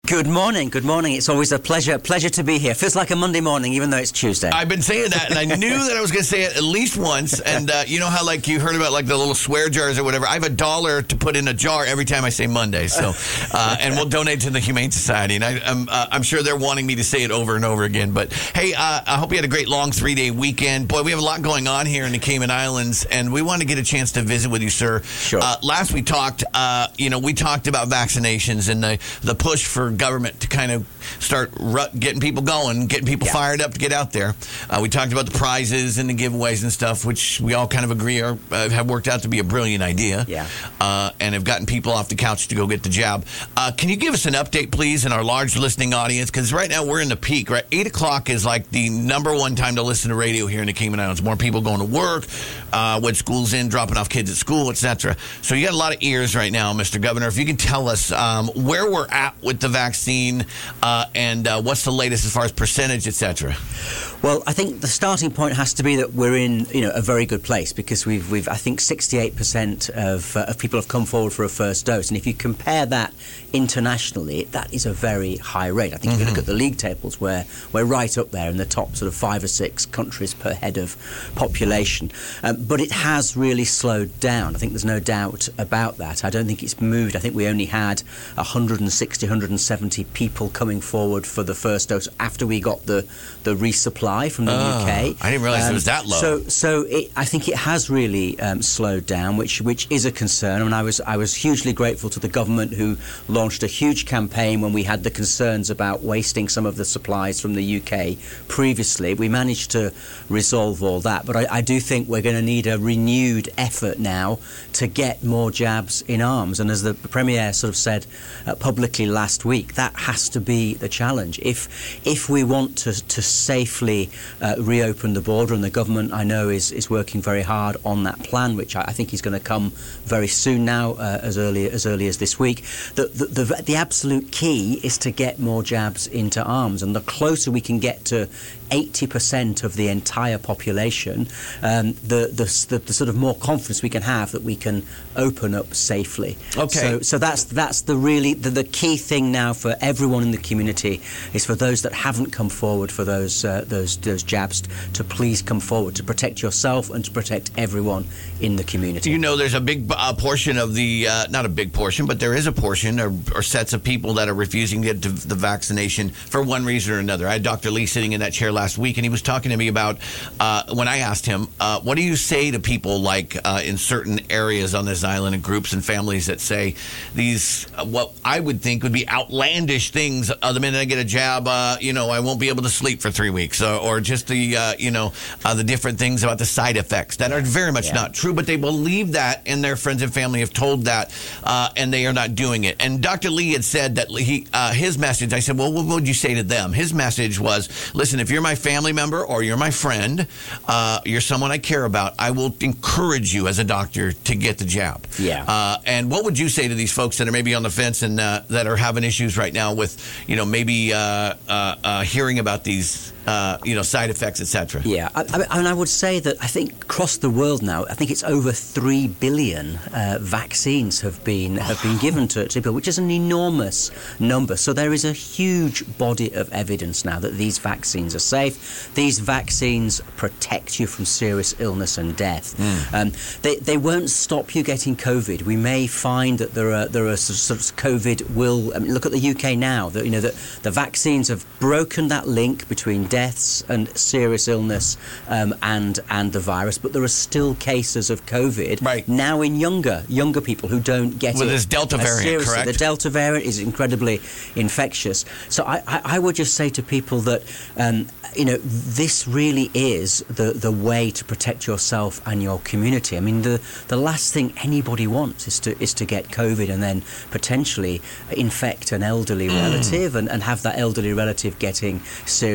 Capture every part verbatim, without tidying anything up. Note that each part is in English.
Good morning, good morning. It's always a pleasure pleasure to be here. Feels like a Monday morning, even though it's Tuesday. I've been saying that, and I knew that I was going to say it at least once. And uh, you know how, like, you heard about, like, the little swear jars or whatever? I have a dollar to put in a jar every time I say Monday. So, uh, and we'll donate to the Humane Society. And I, I'm, uh, I'm sure they're wanting me to say it over and over again. But, hey, uh, I hope you had a great long three-day weekend. Boy, we have a lot going on here in the Cayman Islands, and we want to get a chance to visit with you, sir. Sure. Uh, last we talked, uh, you know, we talked about vaccinations and the, the push for government to kind of start ru- getting people going, getting people yeah. fired up to get out there. Uh, we talked about the prizes and the giveaways and stuff, which we all kind of agree are, uh, have worked out to be a brilliant idea. Yeah. Uh, and have gotten people off the couch to go get the jab. Uh, can you give us an update, please, in our large listening audience? Because right now we're in the peak, right? eight o'clock is like the number one time to listen to radio here in the Cayman Islands. More people going to work, uh, when school's in, dropping off kids at school, et cetera. So you got a lot of ears right now, Mister Governor. If you can tell us um, where we're at with the vaccine, uh, and uh, what's the latest as far as percentage, et cetera? Well, I think the starting point has to be that we're in, you know, a very good place because we've, we've I think, sixty-eight percent of, uh, of people have come forward for a first dose, and if you compare that internationally, that is a very high rate. I think mm-hmm. if you look at the league tables, where we're right up there in the top sort of five or six countries per head of population. Um, but it has really slowed down. I think there's no doubt about that. I don't think it's moved. I think we only had one hundred sixty, one hundred seventy people coming forward for the first dose after we got the, the resupply from the oh, U K. I didn't realize um, it was that low. So, so it, I think it has really um, slowed down, which which is a concern. I mean, I was I was hugely grateful to the government who launched a huge campaign when we had the concerns about wasting some of the supplies from the U K previously. We managed to resolve all that, but I, I do think we're going to need a renewed effort now to get more jabs in arms. And as the Premier sort of said uh, publicly last week, that has to be the challenge. If if we want to, to safely uh, reopen the border, and the government, I know, is, is working very hard on that plan, which I, I think is going to come very soon now, uh, as early as early as this week. The, the, the, the absolute key is to get more jabs into arms, and the closer we can get to eighty percent of the entire population, um, the, the, the the sort of more confidence we can have that we can open up safely. Okay. So, so that's that's the really the, the key thing now for everyone in the community is for those that haven't come forward for those uh, those those jabs to please come forward to protect yourself and to protect everyone in the community. You know, there's a big uh, portion of the uh, not a big portion, but there is a portion or, or sets of people that are refusing to get the vaccination for one reason or another. I had Doctor Lee sitting in that chair last week, and he was talking to me about uh, when I asked him, uh, what do you say to people like uh, in certain areas on this island and groups and families that say these, uh, what I would think would be outlandish things. Uh, the minute I get a jab, uh, you know, I won't be able to sleep for three weeks, or, or just the, uh, you know, uh, the different things about the side effects that are very much yeah. not true, but they believe that, and their friends and family have told that, uh, and they are not doing it. And Doctor Lee had said that he, uh, his message, I said, well, what would you say to them? His message was, listen, if you're my family member or you're my friend, uh, you're someone I care about, I will encourage you as a doctor to get the jab. Yeah. Uh, and what would you say to these folks that are maybe on the fence and uh, that are having issues right now with, you know, maybe uh, uh, uh, hearing about these, uh, you know, side effects, et cetera? Yeah. I, I mean, I would say that I think across the world now, I think it's over three billion uh, vaccines have been have been given to, to people, which is an enormous number. So there is a huge body of evidence now that these vaccines are safe. These vaccines protect you from serious illness and death. Mm. Um, they they won't stop you getting COVID. We may find that there are there are sort of COVID will. I mean, look at the U K now. That you know that the vaccines have broken that link between deaths and serious illness um, and and the virus, but there are still cases of COVID right. now in younger younger people who don't get with it. With this Delta variant, seriously. correct? The Delta variant is incredibly infectious. So I, I, I would just say to people that um, you know this really is the the way to protect yourself and your community. I mean, the the last thing anybody wants is to is to get COVID and then potentially infect an elderly mm. relative and, and have that elderly relative getting seriously ill.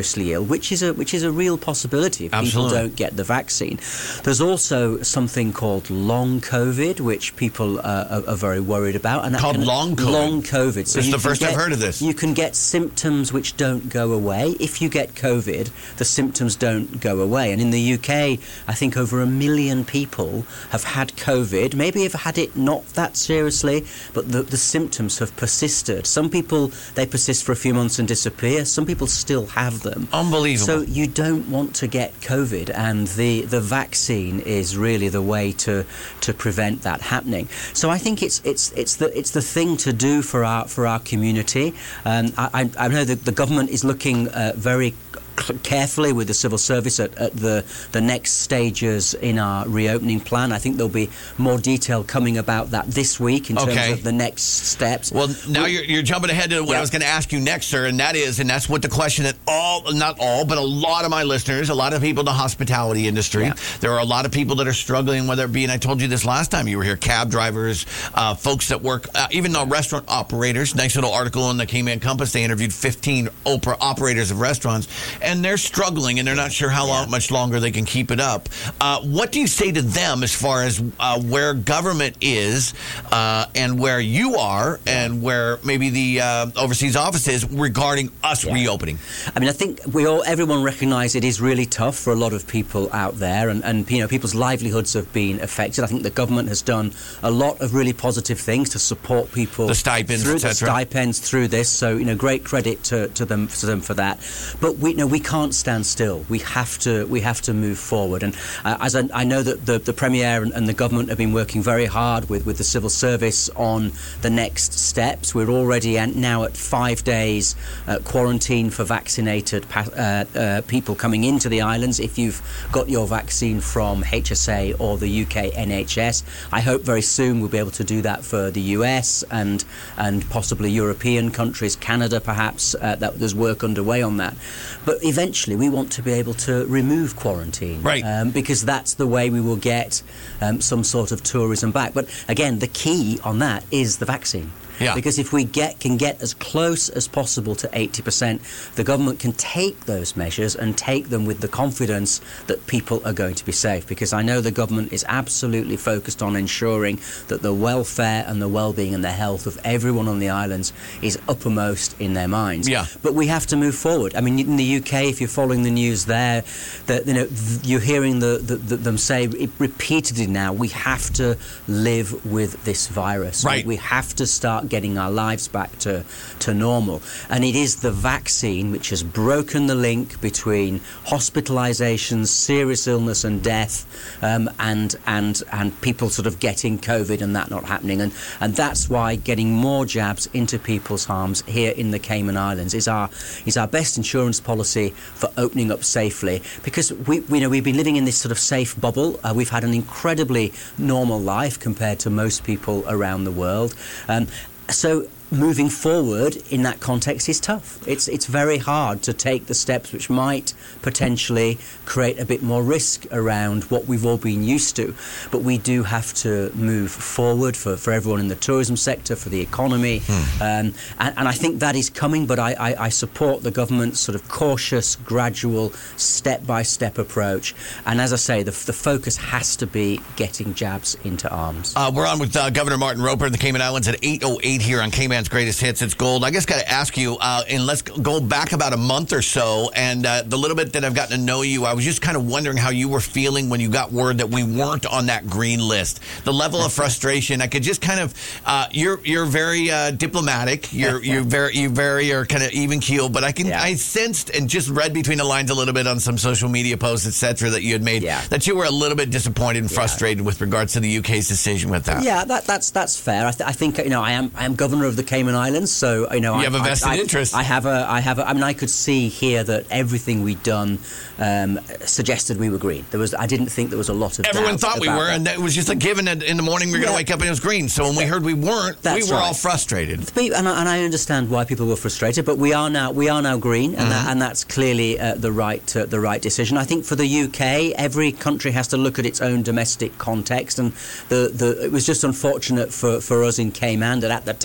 which is a which is a real possibility if Absolutely. people don't get the vaccine. There's also something called long COVID, which people uh, are, are very worried about. And that Called can, long COVID? Long COVID. So This is you the can first get, I've heard of this. You can get symptoms which don't go away. If you get COVID, the symptoms don't go away. And in the U K, I think over a million people have had COVID. Maybe have had it not that seriously, but the, the symptoms have persisted. Some people, they persist for a few months and disappear. Some people still have them. Unbelievable. So you don't want to get COVID, and the, the vaccine is really the way to to prevent that happening. So I think it's it's it's the it's the thing to do for our for our community. Um, I, I know that the government is looking uh, very carefully with the civil service at, at the the next stages in our reopening plan. I think there'll be more detail coming about that this week in terms Okay. of the next steps. Well, now you're, you're jumping ahead to what Yeah. I was going to ask you next, sir, and that is, and that's what the question that all, not all, but a lot of my listeners, a lot of people in the hospitality industry, Yeah. there are a lot of people that are struggling, whether it be, and I told you this last time you were here, cab drivers, uh, folks that work, uh, even uh, restaurant operators. Nice little article in the K-Man Compass. They interviewed fifteen Oprah operators of restaurants, and they're struggling, and they're not sure how long, much longer they can keep it up. Uh, what do you say to them as far as uh, where government is uh, and where you are and where maybe the uh, overseas office is regarding us Yeah. reopening? I mean, I think we all, everyone recognise it is really tough for a lot of people out there, and, and you know, people's livelihoods have been affected. I think the government has done a lot of really positive things to support people, The stipends, through et the cetera. stipends through this. So, you know, great credit to, to them to them for that. But we you know we can't stand still. We have to we have to move forward. And uh, as I, I know that the, the Premier and, and the government have been working very hard with, with the civil service on the next steps. We're already at, now at five days uh, quarantine for vaccinated pa- uh, uh, people coming into the islands if you've got your vaccine from H S A or the U K N H S. I hope very soon we'll be able to do that for the U S and and possibly European countries, Canada perhaps. Uh, that there's work underway on that. But eventually we want to be able to remove quarantine, Right. um, because that's the way we will get um, some sort of tourism back. But again, the key on that is the vaccine. Yeah. Because if we get can get as close as possible to eighty percent, the government can take those measures and take them with the confidence that people are going to be safe. Because I know the government is absolutely focused on ensuring that the welfare and the well-being and the health of everyone on the islands is uppermost in their minds. Yeah. But we have to move forward. I mean, in the U K, if you're following the news there, that you know th- you're hearing the, the, the, them say it repeatedly now, we have to live with this virus. Right. We have to start getting our lives back to, to normal. And it is the vaccine which has broken the link between hospitalizations, serious illness and death, um, and and and people sort of getting COVID and that not happening. And and that's why getting more jabs into people's arms here in the Cayman Islands is our is our best insurance policy for opening up safely. Because we, we know we've been living in this sort of safe bubble. Uh, we've had an incredibly normal life compared to most people around the world. Um, so moving forward in that context is tough. It's it's very hard to take the steps which might potentially create a bit more risk around what we've all been used to. But we do have to move forward for, for everyone in the tourism sector, for the economy. Hmm. Um, and, and I think that is coming, but I, I, I support the government's sort of cautious, gradual, step-by-step approach. And as I say, the, the focus has to be getting jabs into arms. Uh, we're on with uh, Governor Martin Roper in the Cayman Islands at eight oh eight here on Cayman's Greatest Hits. It's Gold. I just got to ask you, uh, and let's go back about a month or so, and uh, the little bit that I've gotten to know you, I was just kind of wondering how you were feeling when you got word that we weren't on that green list. The level of frustration, I could just kind of, uh, you're you're very uh, diplomatic, you're you're very you very are kind of even keel, but I can Yeah. I sensed and just read between the lines a little bit on some social media posts, et cetera, that you had made, Yeah. that you were a little bit disappointed and frustrated with regards to the U K's decision with that. Yeah, that, that's that's fair. I, th- I think you know I am I am governor of the Cayman Islands, so you know You I, have a vested I, I, interest. I have a I have a, I mean I could see here that everything we'd done um, suggested we were green. There was I didn't think there was a lot of Everyone doubt thought we about were, that. and it was just a given that in the morning we were going Yeah. to wake up and it was green. So when we heard we weren't, That's we were all right. frustrated. But- And I, and I understand why people were frustrated, but we are now we are now green, and, Mm-hmm. that, and that's clearly uh, the right uh, the right decision. I think for the U K, every country has to look at its own domestic context, and the, the it was just unfortunate for, for us in Cayman that at the time that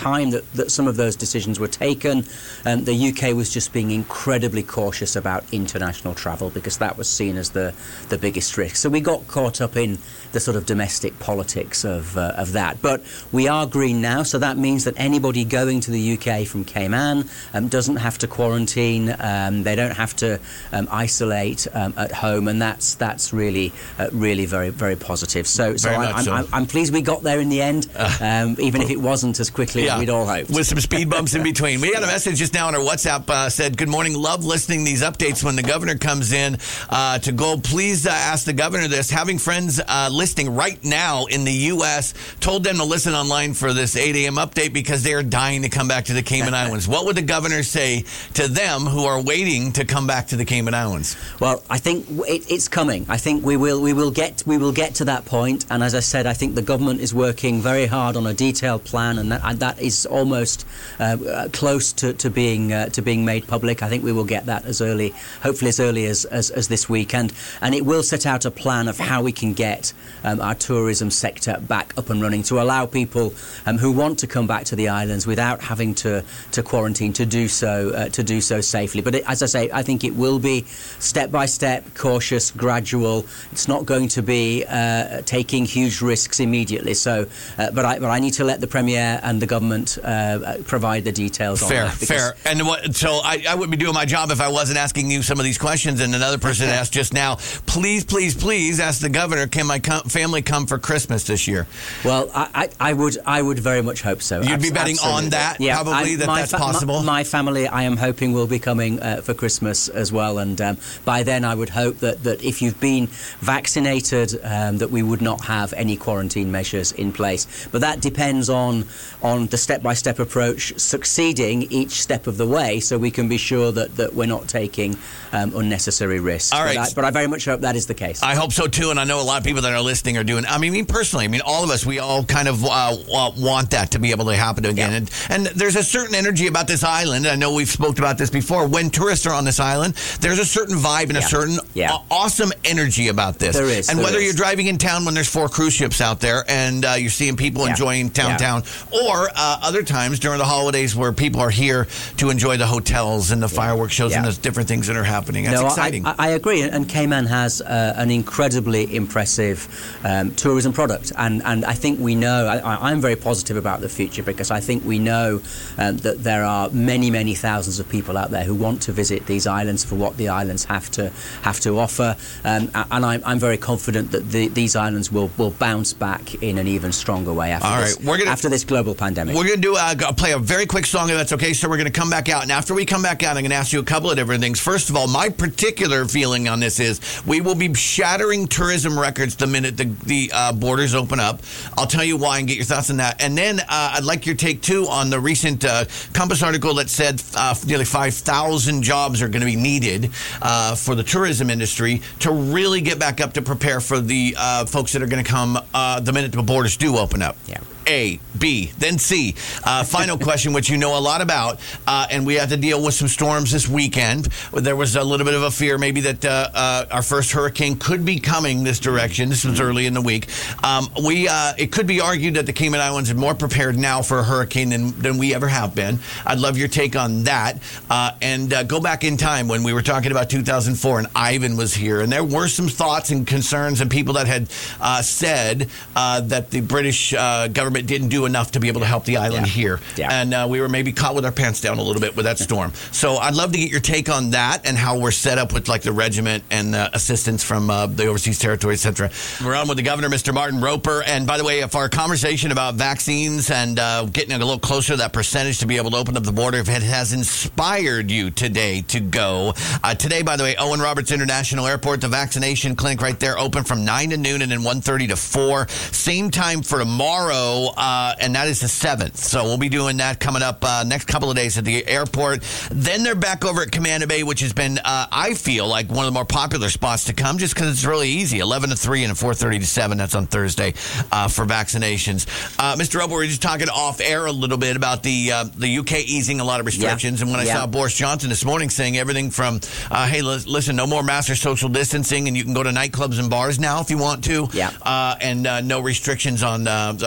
that some of those decisions were taken. Um, the U K was just being incredibly cautious about international travel because that was seen as the, the biggest risk. So we got caught up in the sort of domestic politics of uh, of that. But we are green now, so that means that anybody going to the U K from Cayman um, doesn't have to quarantine. Um, they don't have to um, isolate um, at home, and that's that's really uh, really very very positive. So, so, Very I, much I'm, so. I'm, I'm pleased we got there in the end, um, even if it wasn't as quickly Yeah. as we'd all hoped. With some speed bumps in between. We had a message just now on our WhatsApp uh, said, "Good morning. Love listening to these updates when the governor comes in uh, to go. Please uh, ask the governor this. Having friends uh, listening right now in the U S told them to listen online for this eight a.m. update because they are dying to come back to the Cayman Islands. What would the governor say to them who are waiting to come back to the Cayman Islands?" Well, I think it, it's coming. I think we will we will get we will get to that point. And as I said, I think the government is working very hard on a detailed plan, and that, and that is almost uh, close to, to being uh, to being made public. I think we will get that as early, hopefully as early as, as, as this week, and and it will set out a plan of how we can get um, our tourism sector back up and running to allow people um, who want to come back to the islands without having to, to quarantine to do so uh, to do so safely. But it, as I say, I think it will be step by step, cautious, gradual. It's not going to be uh, taking huge risks immediately. So, uh, but I but I need to let the Premier and the government uh, provide the details. Fair, on that fair. And what, so I, I wouldn't be doing my job if I wasn't asking you some of these questions. And another person asked just now, please, please, please ask the governor, can my com- family come for Christmas this year? Well, I, I, I would I would very much hope so. You'd Abs- be betting absolutely. on that, yeah, probably, I, that that's fa- possible? My, my family, I am hoping, will be coming uh, for Christmas as well. And um, by then, I would hope that, that if you've been vaccinated, um, that we would not have any quarantine measures in place. But that depends on on the step-by-step approach succeeding each step of the way, so we can be sure that, that we're not taking um, unnecessary risks. All right. But I, but I very much hope that is the case. I hope so, too, and I know a lot of people that are listening are doing, I mean, me personally, I mean, all of us, we all kind of uh, want that to be able to happen again. Yeah. And, and there's a certain energy about this island. I know we've spoke about this before. When tourists are on this island, there's a certain vibe and Yeah. a certain Yeah. aw- awesome energy about this. There is, And there whether is. you're driving in town when there's four cruise ships out there and uh, you're seeing people Yeah. enjoying downtown, or uh, other times during the holidays where people are here to enjoy the hotels and the fireworks shows Yeah. and the different things that are happening. That's no, exciting. I, I agree, and Cayman has uh, an incredibly impressive um, tourism product, and, and I think we know. I, I'm very positive about the future because I think we know um, that there are many, many thousands of people out there who want to visit these islands for what the islands have to have to offer, um, and I'm, I'm very confident that the, these islands will, will bounce back in an even stronger way after All this right, we're gonna- after this global pandemic. We're going to do uh, go- play a very quick song if that's okay. So we're going to come back out. And after we come back out, I'm going to ask you a couple of different things. First of all, my particular feeling on this is we will be shattering tourism records the minute the, the uh, borders open up. I'll tell you why and get your thoughts on that. And then uh, I'd like your take, too, on the recent uh, Compass article that said uh, nearly five thousand jobs are going to be needed uh, for the tourism industry to really get back up to prepare for the uh, folks that are going to come uh, the minute the borders do open up. Yeah. A, B, then C. Uh, final question, which you know a lot about, uh, and we had to deal with some storms this weekend. There was a little bit of a fear maybe that uh, uh, our first hurricane could be coming this direction. This was early in the week. Um, we uh, it could be argued that the Cayman Islands are more prepared now for a hurricane than, than we ever have been. I'd love your take on that. Uh, and uh, go back in time when we were talking about two thousand four and Ivan was here, and there were some thoughts and concerns and people that had uh, said uh, that the British uh, government didn't do enough to be able to help the island Yeah. here. Yeah. And uh, we were maybe caught with our pants down a little bit with that storm. So I'd love to get your take on that and how we're set up with like the regiment and uh, assistance from uh, the overseas territory, et cetera. We're on with the governor, Mister Martin Roper. And by the way, if our conversation about vaccines and uh, getting a little closer to that percentage to be able to open up the border, if it has inspired you today to go. Uh, today, by the way, Owen Roberts International Airport, the vaccination clinic right there open from nine to noon and then one thirty to four. Same time for tomorrow. Uh, and that is the seventh. So we'll be doing that coming up uh, next couple of days at the airport. Then they're back over at Commander Bay, which has been, uh, I feel, like one of the more popular spots to come just because it's really easy. eleven to three and four thirty to seven. That's on Thursday uh, for vaccinations. Uh, Mister Roper, we were just talking off air a little bit about the uh, the U K easing a lot of restrictions. Yeah. And when I yeah. saw Boris Johnson this morning saying everything from, uh, hey, l- listen, no more mass or social distancing, and you can go to nightclubs and bars now if you want to. Yeah. Uh, and uh, no restrictions on, uh, on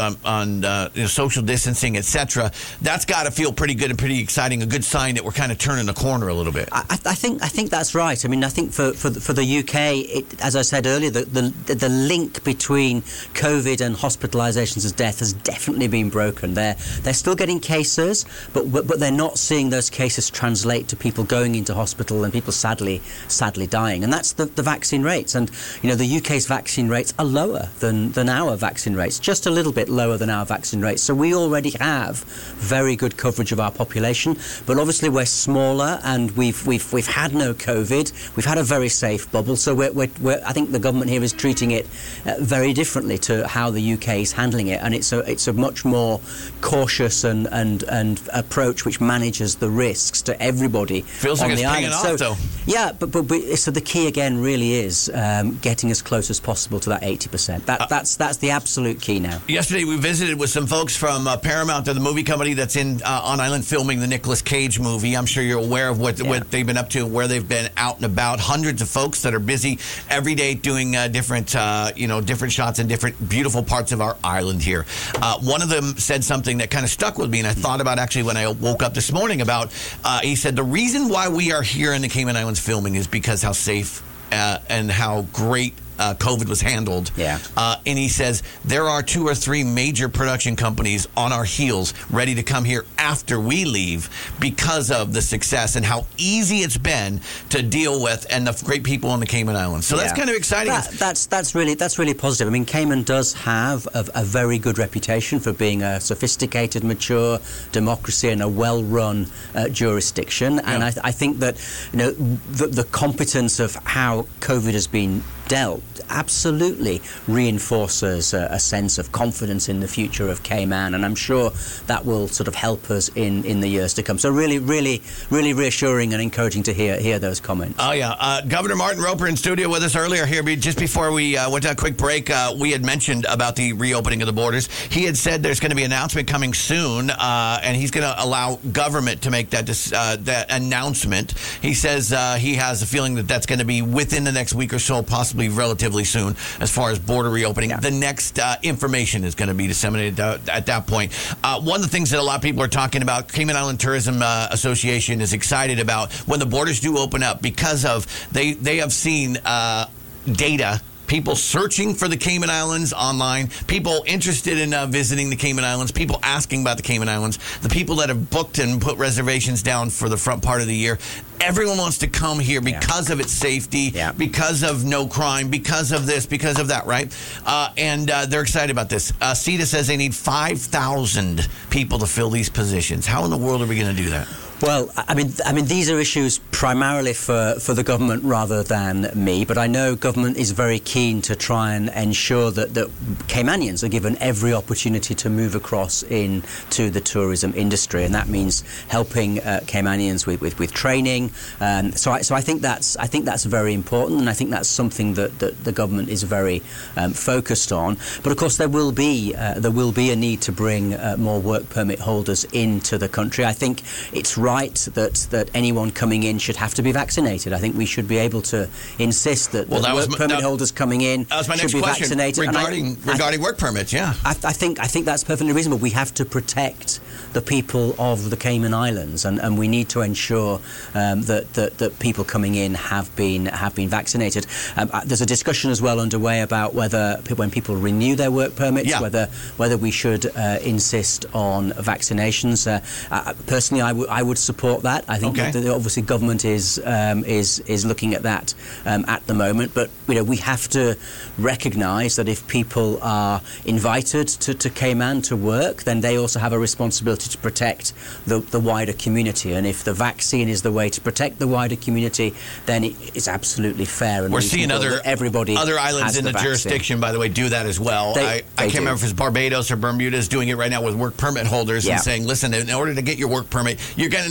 on uh, you know, social distancing, et cetera. That's got to feel pretty good and pretty exciting. A good sign that we're kind of turning the corner a little bit. I, I think I think that's right. I mean, I think for for the, for the U K, it, as I said earlier, the, the the link between COVID and hospitalisations and death has definitely been broken. They're they're still getting cases, but but they're not seeing those cases translate to people going into hospital and people sadly sadly dying. And that's the, the vaccine rates. And you know, the U K's vaccine rates are lower than than our vaccine rates, just a little bit lower than our vaccine rates. So we already have very good coverage of our population, but obviously we're smaller and we've we've we've had no COVID. We've had a very safe bubble. So we're, we're, we're I think the government here is treating it uh, very differently to how the U K is handling it, and it's a it's a much more cautious and and and approach which manages the risks to everybody. Feels on like the it's paying island. off, so, though. Yeah, but, but but so the key again really is um, getting as close as possible to that eighty percent. That uh, that's that's the absolute key now. Yesterday we visited with some folks from uh, Paramount, the movie company that's in uh, on island filming the Nicolas Cage movie. I'm sure you're aware of what, yeah. what they've been up to, where they've been out and about. Hundreds of folks that are busy every day doing uh, different, uh, you know, different shots in different beautiful parts of our island here. Uh, one of them said something that kind of stuck with me, and I thought about actually when I woke up this morning about. Uh, he said the reason why we are here in the Cayman Islands filming is because how safe uh, and how great. Uh, COVID was handled. Yeah. Uh, and he says there are two or three major production companies on our heels ready to come here after we leave because of the success and how easy it's been to deal with and the great people on the Cayman Islands. So yeah. that's kind of exciting. That, that's that's really that's really positive. I mean, Cayman does have a, a very good reputation for being a sophisticated, mature democracy and a well-run uh, jurisdiction. Yeah. And I, I think that you know the, the competence of how COVID has been dealt absolutely reinforces a, a sense of confidence in the future of Cayman, and I'm sure that will sort of help us in, in the years to come. So really, really, really reassuring and encouraging to hear hear those comments. Oh, yeah. Uh, Governor Martin Roper in studio with us earlier here. Just before we uh, went to a quick break, uh, we had mentioned about the reopening of the borders. He had said there's going to be an announcement coming soon, uh, and he's going to allow government to make that uh, that announcement. He says uh, he has a feeling that that's going to be within the next week or so, possibly relatively soon, as far as border reopening. Yeah. The next uh, information is going to be disseminated uh, at that point. Uh, one of the things that a lot of people are talking about, Cayman Island Tourism uh, Association is excited about when the borders do open up, because of they, they have seen uh, data. People searching for the Cayman Islands online, people interested in uh, visiting the Cayman Islands, people asking about the Cayman Islands, the people that have booked and put reservations down for the front part of the year. Everyone wants to come here because yeah. of its safety, yeah. because of no crime, because of this, because of that, right? Uh, and uh, they're excited about this. Uh, C E T A says they need five thousand people to fill these positions. How in the world are we going to do that? Well, I mean, I mean, these are issues primarily for, for the government rather than me, but I know government is very keen to try and ensure that, that Caymanians are given every opportunity to move across into the tourism industry, and that means helping uh, Caymanians with, with, with training. Um, so, I, so I think that's I think that's very important, and I think that's something that, that the government is very um, focused on. But of course, there will be uh, there will be a need to bring uh, more work permit holders into the country. I think it's right. That, that anyone coming in should have to be vaccinated. I think we should be able to insist that, well, that that work was, permit that, holders coming in that was my should next be question vaccinated. Regarding, I, regarding I, work permits, yeah. I, I think I think that's perfectly reasonable. We have to protect the people of the Cayman Islands, and, and we need to ensure um, that, that that people coming in have been have been vaccinated. Um, there's a discussion as well underway about whether when people renew their work permits, yeah. whether whether we should uh, insist on vaccinations. Uh, uh, personally, I, w- I would support that. I think okay. that obviously government is um, is is looking at that um, at the moment, but you know we have to recognise that if people are invited to, to Cayman to work, then they also have a responsibility to protect the, the wider community. And if the vaccine is the way to protect the wider community, then it, it's absolutely fair. And we're seeing other everybody other islands in the, the jurisdiction, by the way, do that as well. They, I, they I can't do. remember if it's Barbados or Bermuda is doing it right now with work permit holders yeah. and saying, listen, in order to get your work permit, you're going to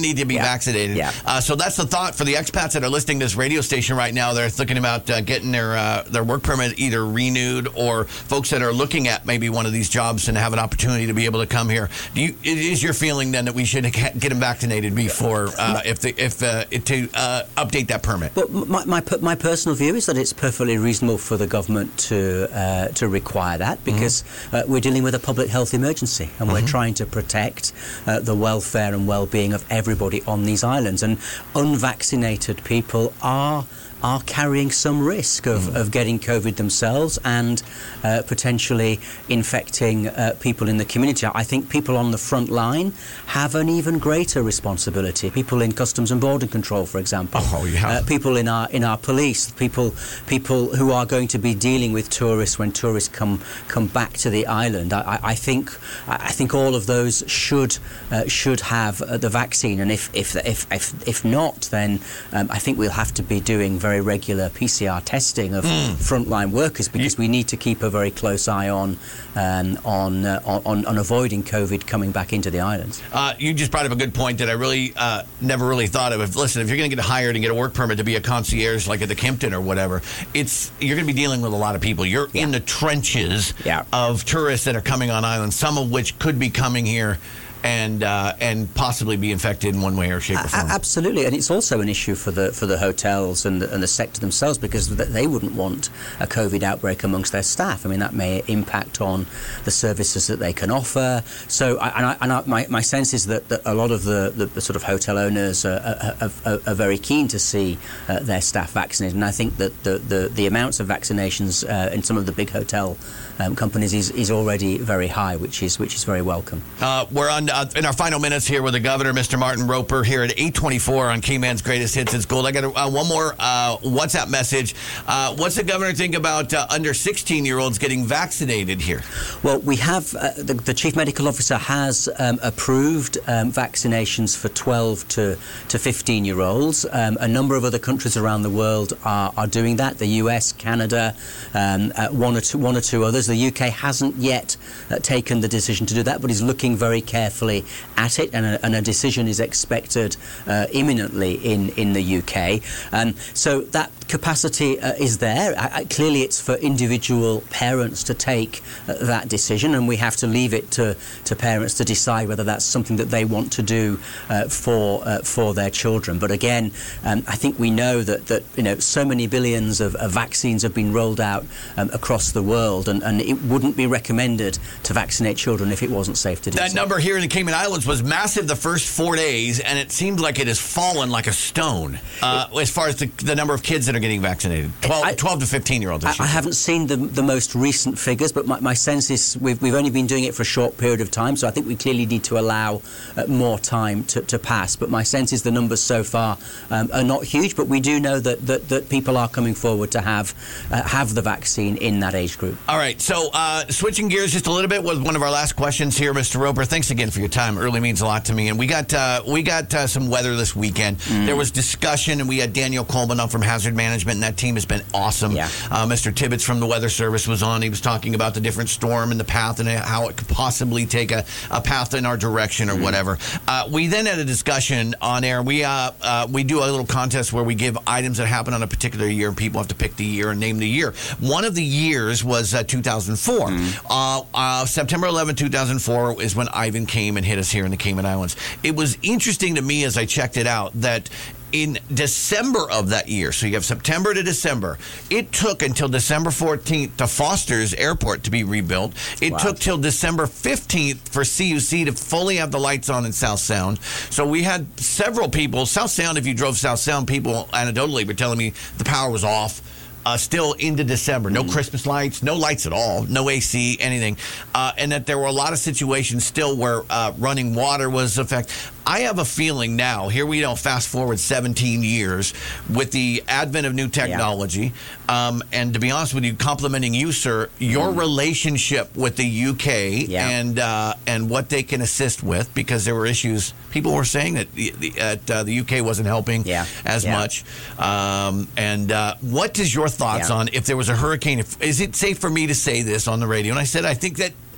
to need to be yeah. vaccinated. Yeah. Uh, so that's the thought for the expats that are listening to this radio station right now. They're thinking about uh, getting their uh, their work permit either renewed, or folks that are looking at maybe one of these jobs and have an opportunity to be able to come here. Do you, it is your feeling then that we should get them vaccinated before uh, if the, if uh, to uh, update that permit? Well, my, my my personal view is that it's perfectly reasonable for the government to uh, to require that, because mm-hmm. uh, we're dealing with a public health emergency, and mm-hmm. we're trying to protect uh, the welfare and well-being of everybody on these islands. And unvaccinated people are are carrying some risk of, mm. of getting COVID themselves and uh, potentially infecting uh, people in the community. I think people on the front line have an even greater responsibility. People in Customs and Border Control, for example. Oh, yeah. Uh, people in our in our police. People people who are going to be dealing with tourists when tourists come come back to the island. I, I think I think all of those should uh, should have uh, the vaccine. And if if if if, if not, then um, I think we'll have to be doing very Very regular P C R testing of mm. frontline workers, because we need to keep a very close eye on um, on, uh, on on avoiding COVID coming back into the islands. Uh, you just brought up a good point that I really uh, never really thought of. If, listen, if you're going to get hired and get a work permit to be a concierge, like at the Kimpton or whatever, it's you're going to be dealing with a lot of people. You're yeah. in the trenches yeah. of tourists that are coming on island, some of which could be coming here and uh, and possibly be infected in one way or shape or form. A- absolutely, and it's also an issue for the for the hotels and the, and the sector themselves, because they wouldn't want a COVID outbreak amongst their staff. I mean, that may impact on the services that they can offer. So, I, and, I, and I, my, my sense is that, that a lot of the, the, the sort of hotel owners are, are, are, are very keen to see uh, their staff vaccinated, and I think that the, the, the amounts of vaccinations uh, in some of the big hotel um, companies is, is already very high, which is which is very welcome. Uh, we're on. Uh, in our final minutes here with the governor, Mister Martin Roper, here at eight twenty-four on K-Man's Greatest Hits. It's Gold. I got uh, one more uh, WhatsApp message. Uh, what's the governor think about uh, under sixteen-year-olds getting vaccinated here? Well, we have, uh, the, the chief medical officer has um, approved um, vaccinations for twelve to fifteen-year-olds. Um, a number of other countries around the world are, are doing that. The U S, Canada, um, uh, one or two, one or two others. The U K hasn't yet uh, taken the decision to do that, but is looking very carefully at it, and a, and a decision is expected uh, imminently in, in the U K. Um, so that capacity uh, is there. I, I, clearly, it's for individual parents to take uh, that decision, and we have to leave it to, to parents to decide whether that's something that they want to do uh, for uh, for their children. But again, um, I think we know that, that you know so many billions of, of vaccines have been rolled out um, across the world, and, and it wouldn't be recommended to vaccinate children if it wasn't safe to do that. So. Number here in the Cayman Islands was massive the first four days, and it seemed like it has fallen like a stone uh, as far as the, the number of kids that are getting vaccinated. twelve, I, twelve to fifteen-year-olds. I, I haven't seen the, the most recent figures, but my, my sense is we've, we've only been doing it for a short period of time, so I think we clearly need to allow uh, more time to, to pass. But my sense is the numbers so far um, are not huge, but we do know that, that, that people are coming forward to have uh, have the vaccine in that age group. All right, so uh, switching gears just a little bit with one of our last questions here, Mister Roper. Thanks again for your time. Early means a lot to me. And we got uh, we got uh, some weather this weekend. Mm. There was discussion, and we had Daniel Coleman up from Hazard Management, and that team has been awesome. Yeah. Uh, Mister Tibbetts from the Weather Service was on. He was talking about the different storm and the path and how it could possibly take a, a path in our direction or mm. whatever. Uh, we then had a discussion on air. We uh, uh, we do a little contest where we give items that happen on a particular year, and people have to pick the year and name the year. One of the years was uh, two thousand four. Mm. Uh, uh, September eleventh, two thousand four is when Ivan came and hit us here in the Cayman Islands. It was interesting to me as I checked it out that in December of that year, so you have September to December, it took until December fourteenth to Foster's Airport to be rebuilt. It wow. took till December fifteenth for C U C to fully have the lights on in South Sound. So we had several people, South Sound, if you drove South Sound, people anecdotally were telling me the power was off. Uh, still into December. No mm. Christmas lights, no lights at all, no A C, anything. Uh, and that there were a lot of situations still where uh, running water was affected. I have a feeling now, here we go, fast forward seventeen years, with the advent of new technology, yeah. um, and to be honest with you, complimenting you, sir, your mm. relationship with the U K yeah. and uh, and what they can assist with, because there were issues. People were saying that the, the, uh, the U K wasn't helping yeah. as yeah. much. Um, and uh, what is your thoughts yeah. on if there was a hurricane? If, is it safe for me to say this on the radio? And I said, I think that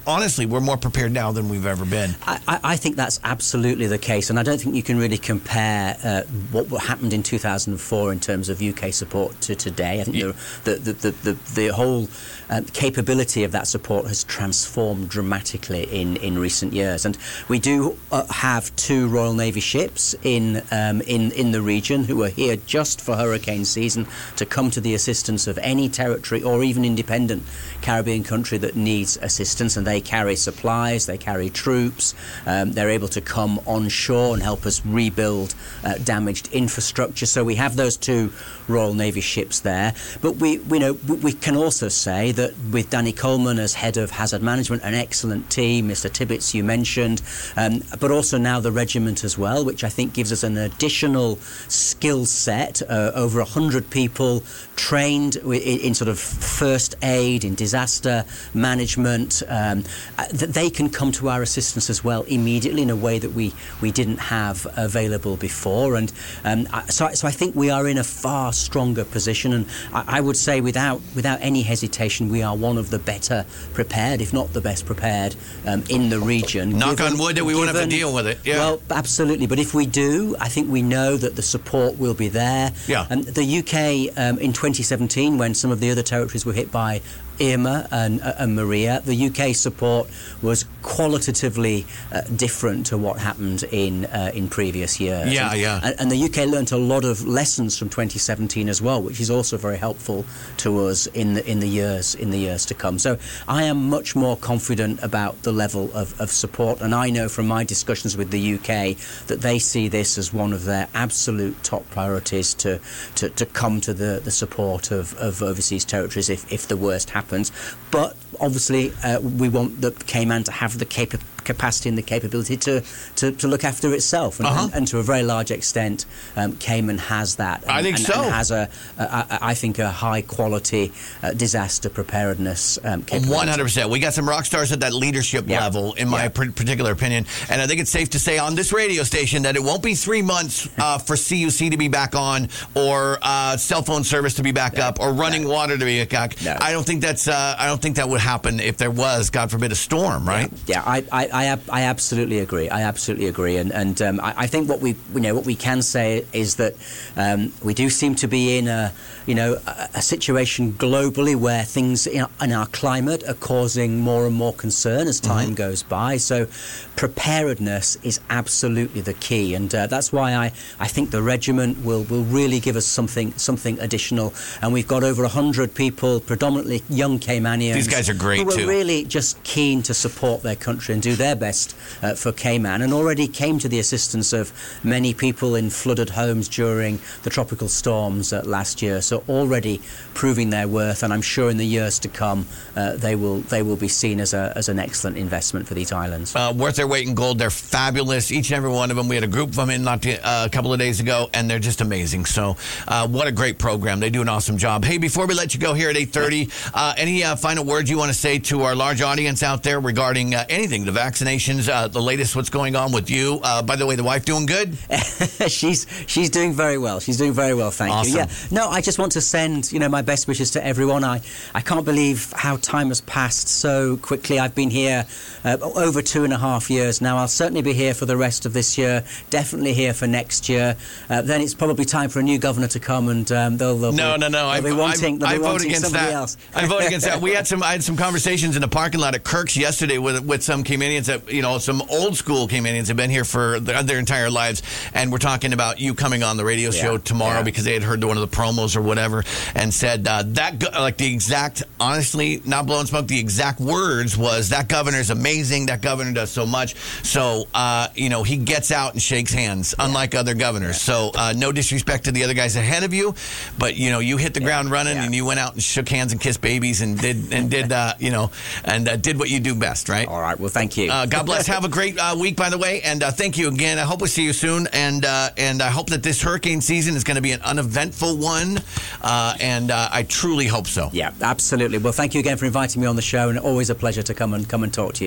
honestly, we're more prepared now than we've ever been. I, I, I think that's absolutely the case, and I don't think you can really compare uh, what, what happened in two thousand four in terms of U K support to today. I think yeah. the, the, the, the, the whole uh, capability of that support has transformed dramatically in, in recent years. And we do uh, have two Royal Navy ships in, um, in, in the region who are here just for hurricane season to come to the assistance of any territory or even independent Caribbean country that needs assistance, and they carry supplies, they carry troops, um, they're able to come on shore and help us rebuild uh, damaged infrastructure. So we have those two Royal Navy ships there, but we, we know we can also say that with Danny Coleman as head of hazard management, an excellent team, Mister Tibbets you mentioned, um, but also now the regiment as well, which I think gives us an additional skill set, uh, over a hundred people trained in, in sort of first aid, in disaster management, um, that they can come to our assistance as well immediately in a way that we, we didn't have available before. And um, so, so I think we are in a far stronger position, and I, I would say without without any hesitation we are one of the better prepared, if not the best prepared, um, in the region. Knock given, on wood that we given, won't have to deal with it. Yeah. Well, absolutely, but if we do, I think we know that the support will be there. Yeah. And the U K um, in twenty seventeen, when some of the other territories were hit by Irma and, uh, and Maria, the U K support was qualitatively uh, different to what happened in uh, in previous years. Yeah, and, yeah. And, and the U K learnt a lot of lessons from twenty seventeen as well, which is also very helpful to us in the in the years in the years to come. So I am much more confident about the level of, of support, and I know from my discussions with the U K that they see this as one of their absolute top priorities to to, to come to the, the support of, of overseas territories if, if the worst happens. Happens. But obviously uh, we want the Cayman to have the capa- capacity and the capability to, to, to look after itself, and, uh-huh. and, and to a very large extent um, Cayman has that. And, I think and, so. And has a, a, I think a high quality uh, disaster preparedness um, capability. one hundred percent. We got some rock stars at that leadership yeah. level, in my yeah. pr- particular opinion, and I think it's safe to say on this radio station that it won't be three months uh, for C U C to be back on, or uh, cell phone service to be back no, up, or running no. water to be back. No. I don't think that's. Uh, I don't think that would happen if there was, God forbid, a storm. Right? Yeah, yeah I, I, I, ab- I absolutely agree. I absolutely agree, and and um, I, I think what we you know what we can say is that um, we do seem to be in a you know a, a situation globally where things in, in our climate are causing more and more concern as time mm-hmm. goes by. So preparedness is absolutely the key, and uh, that's why I, I think the regiment will, will really give us something something additional. And we've got over a hundred people, predominantly young Caymanians. These guys are great who are too. really just keen to support their country and do their best uh, for Cayman, and already came to the assistance of many people in flooded homes during the tropical storms uh, last year. So already proving their worth, and I'm sure in the years to come uh, they will they will be seen as a as an excellent investment for these islands. Uh, worth their weight in gold. They're fabulous, each and every one of them. We had a group of them in not too, uh, a couple of days ago, and they're just amazing. So uh, what a great program. They do an awesome job. Hey, before we let you go here at eight thirty, uh, any uh, final words you want to say to our large audience out there regarding uh, anything, the vaccinations, uh, the latest, what's going on with you? Uh, by the way, the wife doing good? she's she's doing very well. She's doing very well, thank awesome. you. Yeah. No, I just want to send you know my best wishes to everyone. I, I can't believe how time has passed so quickly. I've been here uh, over two and a half years now. I'll certainly be here for the rest of this year, definitely here for next year. Uh, then it's probably time for a new governor to come, and um, they'll, they'll no, be, no, no. They'll be I, wanting, they'll I, be I vote wanting against somebody that. else. I vote against that. We had some. I had some conversations in the parking lot at Kirk's yesterday with with some Caymanians that you know some old school Caymanians have been here for their, their entire lives, and we're talking about you coming on the radio show yeah, tomorrow yeah. because they had heard one of the promos or whatever, and said uh, that go- like the exact, honestly, not blowing smoke, the exact words was that governor's amazing. That governor does so much. So uh, you know he gets out and shakes hands, yeah. unlike other governors. Yeah. So uh, no disrespect to the other guys ahead of you, but you know you hit the yeah. ground running yeah. and you went out and shook hands and kissed babies and did and did uh, you know and uh, did what you do best, right? All right. Well, thank you. Uh, God bless. Have a great uh, week, by the way, and uh, thank you again. I hope we see you soon, and uh, and I hope that this hurricane season is going to be an uneventful one, uh, and uh, I truly hope so. Yeah, absolutely. Well, thank you again for inviting me on the show, and always a pleasure to come and come and talk to you.